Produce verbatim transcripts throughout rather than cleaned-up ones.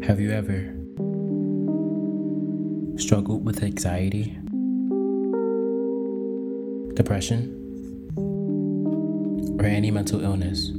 Have you ever struggled with anxiety, depression, or any mental illness?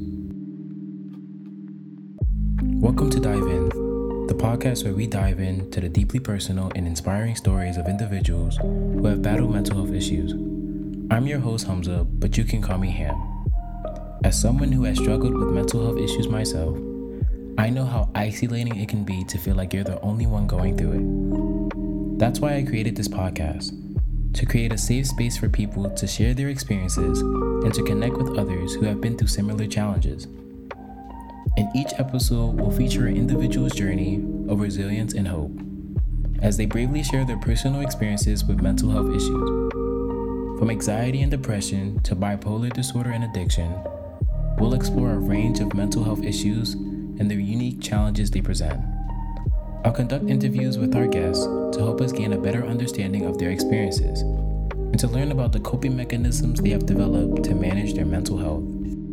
Welcome to Dive In, the podcast where we dive into the deeply personal and inspiring stories of individuals who have battled mental health issues. I'm your host Hamza, but you can call me Ham. As someone who has struggled with mental health issues myself, I know how isolating it can be to feel like you're the only one going through it. That's why I created this podcast, to create a safe space for people to share their experiences and to connect with others who have been through similar challenges. In each episode will feature an individual's journey of resilience and hope, as they bravely share their personal experiences with mental health issues. From anxiety and depression to bipolar disorder and addiction, we'll explore a range of mental health issues and the unique challenges they present. I'll conduct interviews with our guests to help us gain a better understanding of their experiences and to learn about the coping mechanisms they have developed to manage their mental health.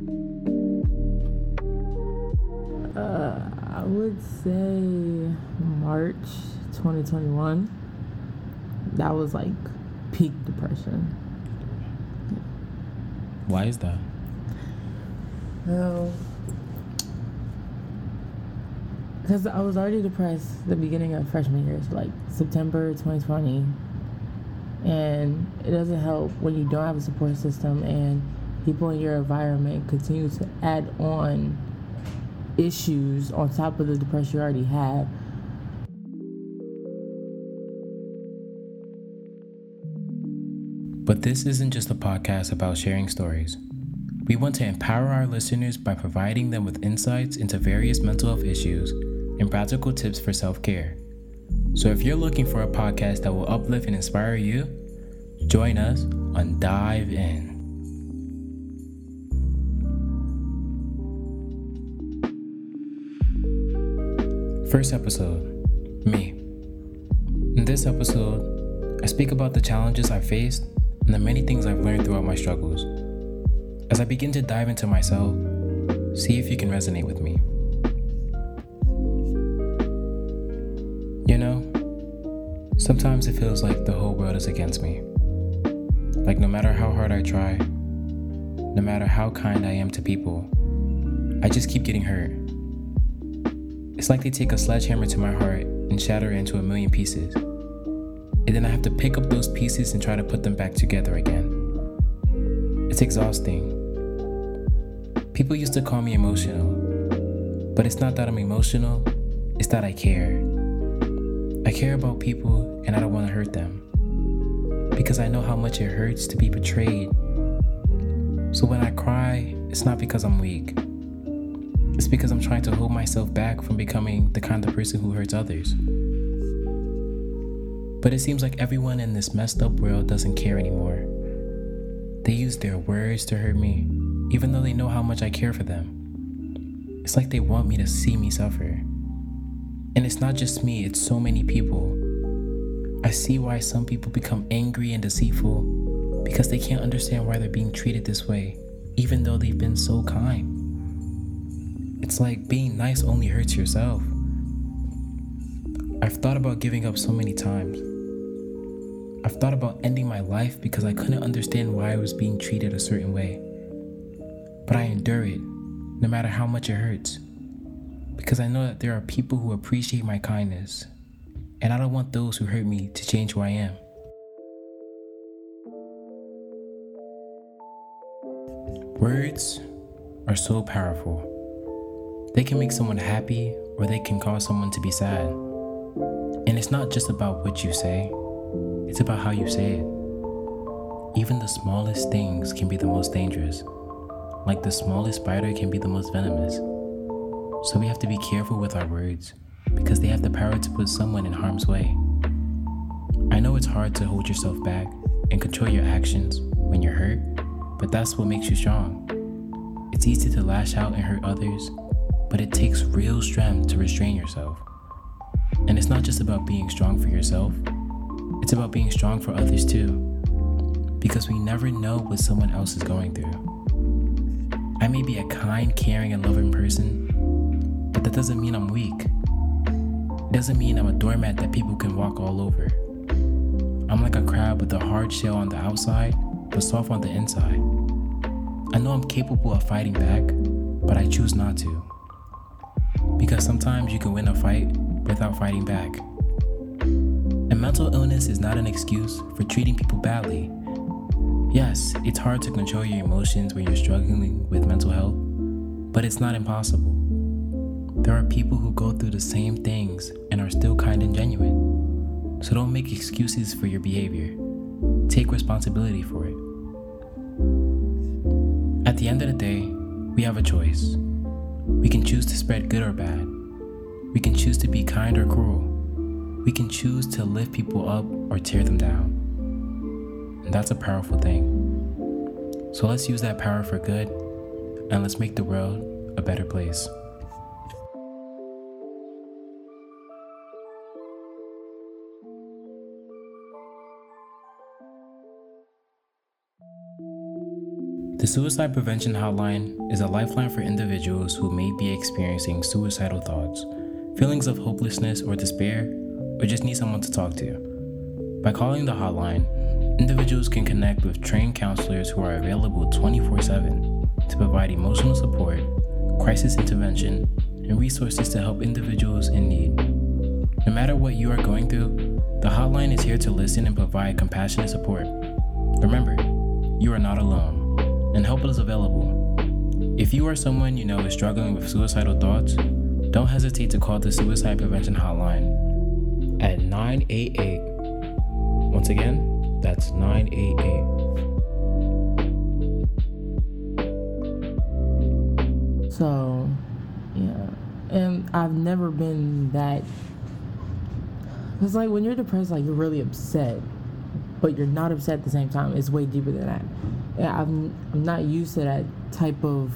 Uh, I would say March twenty twenty-one. That was like peak depression. Why is that? Well, because I was already depressed the beginning of freshman year, so like September twenty twenty. And it doesn't help when you don't have a support system and people in your environment continue to add on issues on top of the depression you already have. But this isn't just a podcast about sharing stories. We want to empower our listeners by providing them with insights into various mental health issues and practical tips for self-care. So if you're looking for a podcast that will uplift and inspire you, join us on Dive In. First episode, me. In this episode, I speak about the challenges I faced and the many things I've learned throughout my struggles. As I begin to dive into myself, see if you can resonate with me. You know, sometimes it feels like the whole world is against me. Like no matter how hard I try, no matter how kind I am to people, I just keep getting hurt. It's like they take a sledgehammer to my heart and shatter it into a million pieces. And then I have to pick up those pieces and try to put them back together again. It's exhausting. People used to call me emotional, but it's not that I'm emotional, it's that I care. I care about people and I don't want to hurt them, because I know how much it hurts to be betrayed. So when I cry, it's not because I'm weak. It's because I'm trying to hold myself back from becoming the kind of person who hurts others. But it seems like everyone in this messed up world doesn't care anymore. They use their words to hurt me, even though they know how much I care for them. It's like they want me to see me suffer. And it's not just me, it's so many people. I see why some people become angry and deceitful, because they can't understand why they're being treated this way, even though they've been so kind. It's like being nice only hurts yourself. I've thought about giving up so many times. I've thought about ending my life because I couldn't understand why I was being treated a certain way. But I endure it, no matter how much it hurts, because I know that there are people who appreciate my kindness, and I don't want those who hurt me to change who I am. Words are so powerful. They can make someone happy or they can cause someone to be sad. And it's not just about what you say, it's about how you say it. Even the smallest things can be the most dangerous. Like the smallest spider can be the most venomous. So we have to be careful with our words, because they have the power to put someone in harm's way. I know it's hard to hold yourself back and control your actions when you're hurt, but that's what makes you strong. It's easy to lash out and hurt others, but it takes real strength to restrain yourself. And it's not just about being strong for yourself, it's about being strong for others too, because we never know what someone else is going through. I may be a kind, caring, and loving person, but that doesn't mean I'm weak. It doesn't mean I'm a doormat that people can walk all over. I'm like a crab with a hard shell on the outside, but soft on the inside. I know I'm capable of fighting back, but I choose not to. Because sometimes you can win a fight without fighting back. And mental illness is not an excuse for treating people badly. Yes, it's hard to control your emotions when you're struggling with mental health, but it's not impossible. There are people who go through the same things and are still kind and genuine. So don't make excuses for your behavior. Take responsibility for it. At the end of the day, we have a choice. We can choose to spread good or bad. We can choose to be kind or cruel. We can choose to lift people up or tear them down. And that's a powerful thing. So let's use that power for good, and let's make the world a better place. The Suicide Prevention Hotline is a lifeline for individuals who may be experiencing suicidal thoughts, feelings of hopelessness or despair, or just need someone to talk to. By calling the hotline, individuals can connect with trained counselors who are available twenty-four seven to provide emotional support, crisis intervention, and resources to help individuals in need. No matter what you are going through, the hotline is here to listen and provide compassionate support. Remember, you are not alone, and help is available. If you or someone you know is struggling with suicidal thoughts, don't hesitate to call the Suicide Prevention Hotline at nine eight eight. Once again, that's nine eight eight. So, yeah, and I've never been that. It's like when you're depressed, like you're really upset, but you're not upset at the same time. It's way deeper than that. Yeah, I'm I'm not used to that type of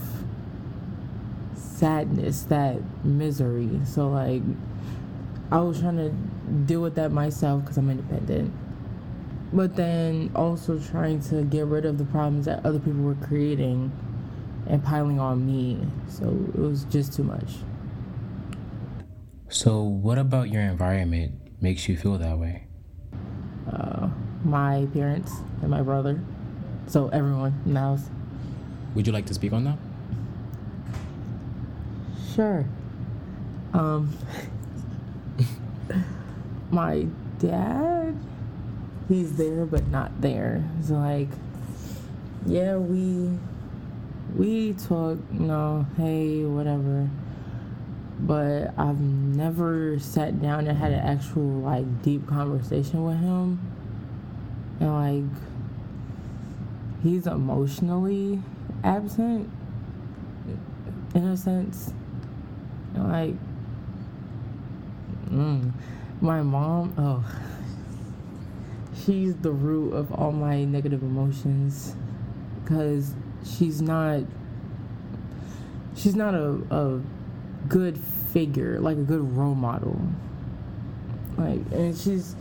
sadness, that misery. So like, I was trying to deal with that myself because I'm independent, but then also trying to get rid of the problems that other people were creating and piling on me. So it was just too much. So what about your environment makes you feel that way? Uh, my parents and my brother. So everyone in the house. Would you like to speak on that? Sure. Um, my dad, he's there but not there. It's like, yeah, we we talk, you know, hey, whatever. But I've never sat down and had an actual like deep conversation with him. And like, he's emotionally absent in a sense. And like, mm, my mom, oh, she's the root of all my negative emotions, because she's not, she's not a, a good figure, like a good role model. Like, and she's,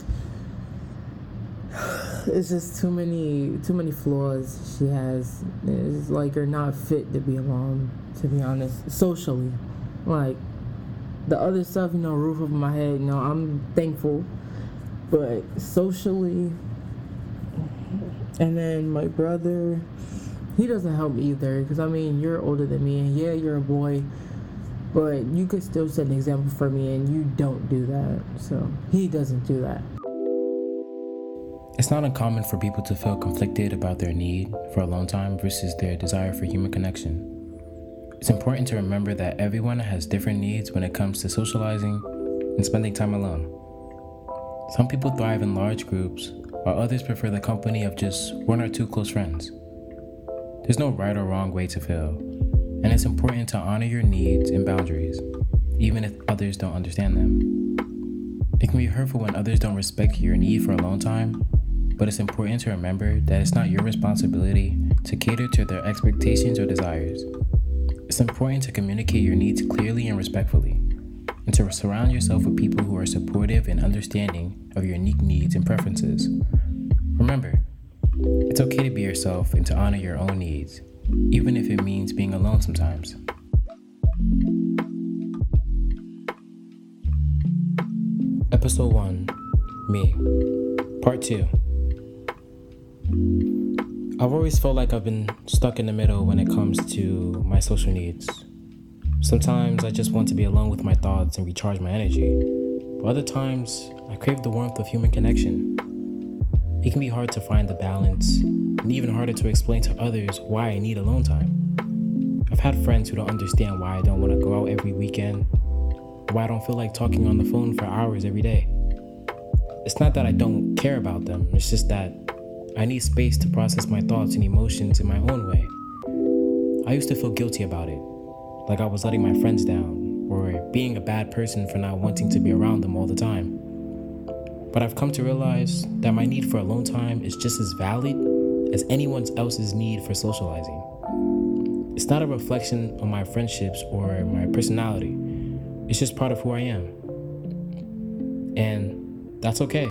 it's just too many too many flaws she has. It's like you're not fit to be a mom, to be honest, socially. Like, the other stuff, you know, roof over my head, you know, I'm thankful. But socially, and then my brother, he doesn't help either. Because, I mean, you're older than me, and yeah, you're a boy, but you could still set an example for me, and you don't do that. So, he doesn't do that. It's not uncommon for people to feel conflicted about their need for alone time versus their desire for human connection. It's important to remember that everyone has different needs when it comes to socializing and spending time alone. Some people thrive in large groups, while others prefer the company of just one or two close friends. There's no right or wrong way to feel, and it's important to honor your needs and boundaries, even if others don't understand them. It can be hurtful when others don't respect your need for alone time, but it's important to remember that it's not your responsibility to cater to their expectations or desires. It's important to communicate your needs clearly and respectfully, and to surround yourself with people who are supportive and understanding of your unique needs and preferences. Remember, it's okay to be yourself and to honor your own needs, even if it means being alone sometimes. Episode one, Me. Part two. I've always felt like I've been stuck in the middle when it comes to my social needs. Sometimes I just want to be alone with my thoughts and recharge my energy. But other times, I crave the warmth of human connection. It can be hard to find the balance, and even harder to explain to others why I need alone time. I've had friends who don't understand why I don't want to go out every weekend, why I don't feel like talking on the phone for hours every day. It's not that I don't care about them, it's just that I need space to process my thoughts and emotions in my own way. I used to feel guilty about it, like I was letting my friends down, or being a bad person for not wanting to be around them all the time. But I've come to realize that my need for alone time is just as valid as anyone else's need for socializing. It's not a reflection on my friendships or my personality. It's just part of who I am. And that's okay.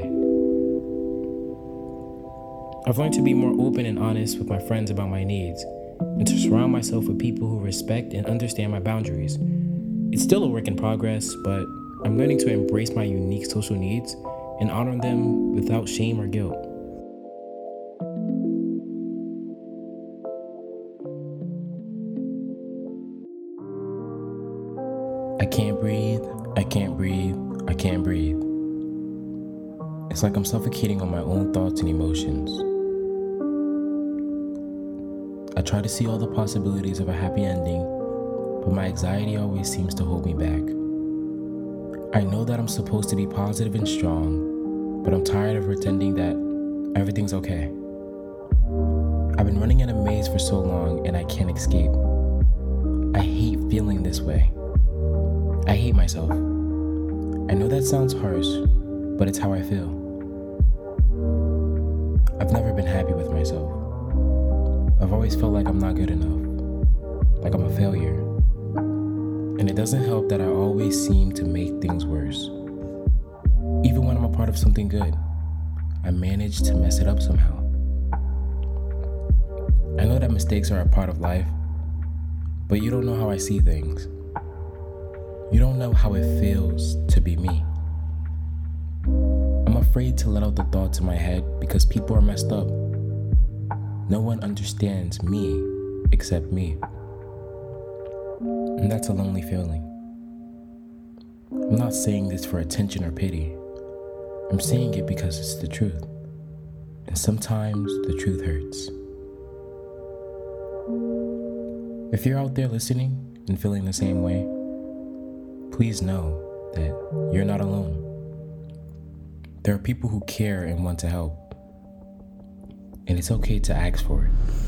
I've learned to be more open and honest with my friends about my needs, and to surround myself with people who respect and understand my boundaries. It's still a work in progress, but I'm learning to embrace my unique social needs and honor them without shame or guilt. I can't breathe, I can't breathe, I can't breathe. It's like I'm suffocating on my own thoughts and emotions. I try to see all the possibilities of a happy ending, but my anxiety always seems to hold me back. I know that I'm supposed to be positive and strong, but I'm tired of pretending that everything's okay. I've been running in a maze for so long and I can't escape. I hate feeling this way. I hate myself. I know that sounds harsh, but it's how I feel. I've never been happy with myself. I've always felt like I'm not good enough, like I'm a failure. And it doesn't help that I always seem to make things worse. Even when I'm a part of something good, I manage to mess it up somehow. I know that mistakes are a part of life, but you don't know how I see things. You don't know how it feels to be me. I'm afraid to let out the thoughts in my head because people are messed up. No one understands me except me. And that's a lonely feeling. I'm not saying this for attention or pity. I'm saying it because it's the truth. And sometimes the truth hurts. If you're out there listening and feeling the same way, please know that you're not alone. There are people who care and want to help. And it's okay to ask for it.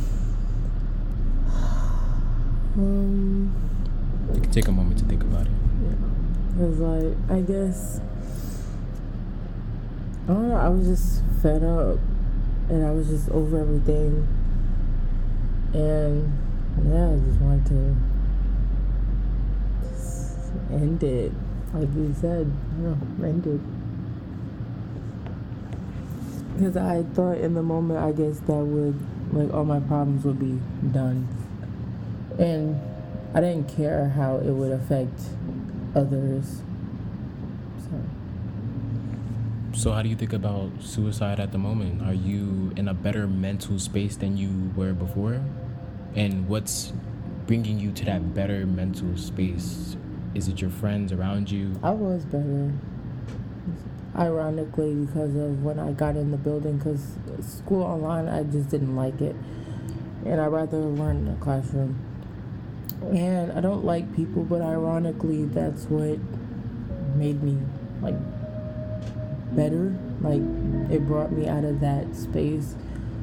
Um, you can take a moment to think about it. Yeah. Cause like, I guess, I don't know, I was just fed up. And I was just over everything. And yeah, I just wanted to just end it. Like you said, yeah, end it. Because I thought in the moment, I guess that would, like, all my problems would be done. And I didn't care how it would affect others. So, so how do you think about suicide at the moment? Are you in a better mental space than you were before? And what's bringing you to that better mental space? Is it your friends around you? I was better. Ironically, because of when I got in the building, because school online, I just didn't like it. And I'd rather learn in a classroom. And I don't like people, but ironically, that's what made me, like, better. Like, it brought me out of that space.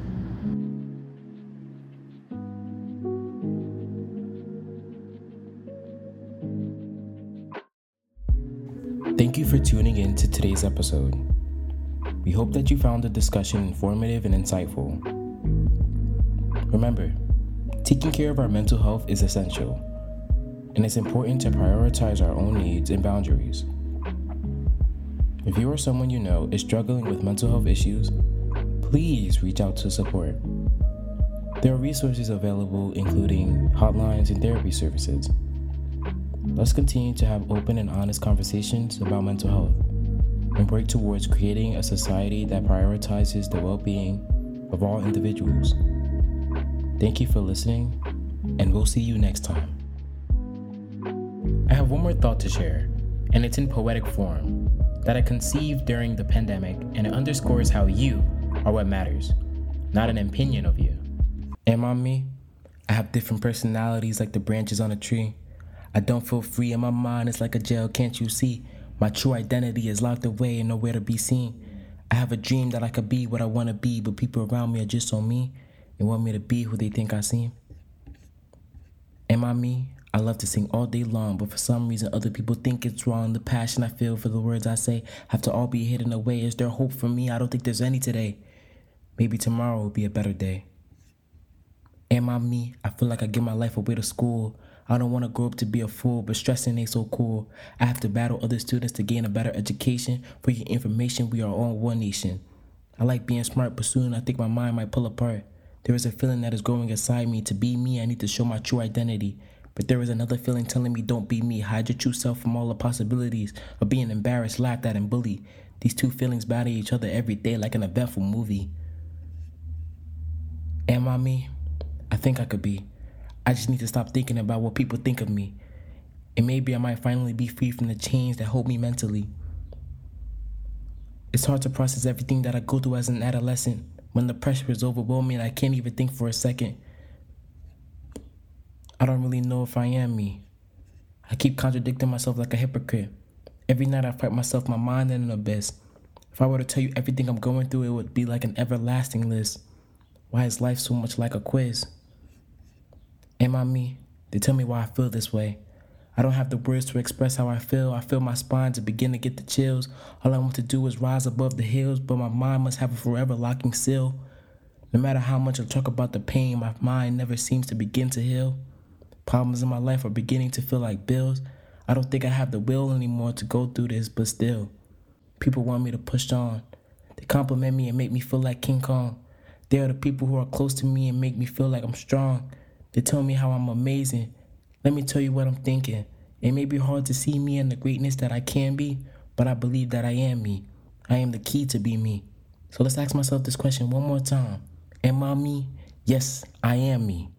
Thank you for tuning in to today's episode. We hope that you found the discussion informative and insightful. Remember, taking care of our mental health is essential, and it's important to prioritize our own needs and boundaries. If you or someone you know is struggling with mental health issues, please reach out to support. There are resources available, including hotlines and therapy services. Let's continue to have open and honest conversations about mental health. and work towards creating a society that prioritizes the well-being of all individuals. Thank you for listening, and we'll see you next time. I have one more thought to share, and it's in poetic form, that I conceived during the pandemic, and it underscores how you are what matters, not an opinion of you. Am I me? I have different personalities like the branches on a tree. I don't feel free, and my mind is like a jail, can't you see? My true identity is locked away and nowhere to be seen. I have a dream that I could be what I want to be, but people around me are just on me and want me to be who they think I seem. Am I me? I love to sing all day long, but for some reason other people think it's wrong. The passion I feel for the words I say have to all be hidden away. Is there hope for me? I don't think there's any today. Maybe tomorrow will be a better day. Am I me? I feel like I give my life away to school. I don't want to grow up to be a fool, but stressing ain't so cool. I have to battle other students to gain a better education. For your information, we are all one nation. I like being smart, but soon I think my mind might pull apart. There is a feeling that is growing inside me. To be me, I need to show my true identity. But there is another feeling telling me don't be me. Hide your true self from all the possibilities of being embarrassed, laughed at, and bullied. These two feelings battle each other every day like an eventful movie. Am I me? I think I could be. I just need to stop thinking about what people think of me. And maybe I might finally be free from the chains that hold me mentally. It's hard to process everything that I go through as an adolescent. When the pressure is overwhelming, I can't even think for a second. I don't really know if I am me. I keep contradicting myself like a hypocrite. Every night I fight myself, my mind in an abyss. If I were to tell you everything I'm going through, it would be like an everlasting list. Why is life so much like a quiz? Am I me? They tell me why I feel this way. I don't have the words to express how I feel. I feel my spine to begin to get the chills. All I want to do is rise above the hills, but my mind must have a forever locking seal. No matter how much I talk about the pain, my mind never seems to begin to heal. Problems in my life are beginning to feel like bills. I don't think I have the will anymore to go through this, but still, people want me to push on. They compliment me and make me feel like King Kong. They are the people who are close to me and make me feel like I'm strong. They tell me how I'm amazing. Let me tell you what I'm thinking. It may be hard to see me and the greatness that I can be, but I believe that I am me. I am the key to be me. So let's ask myself this question one more time. Am I me? Yes, I am me.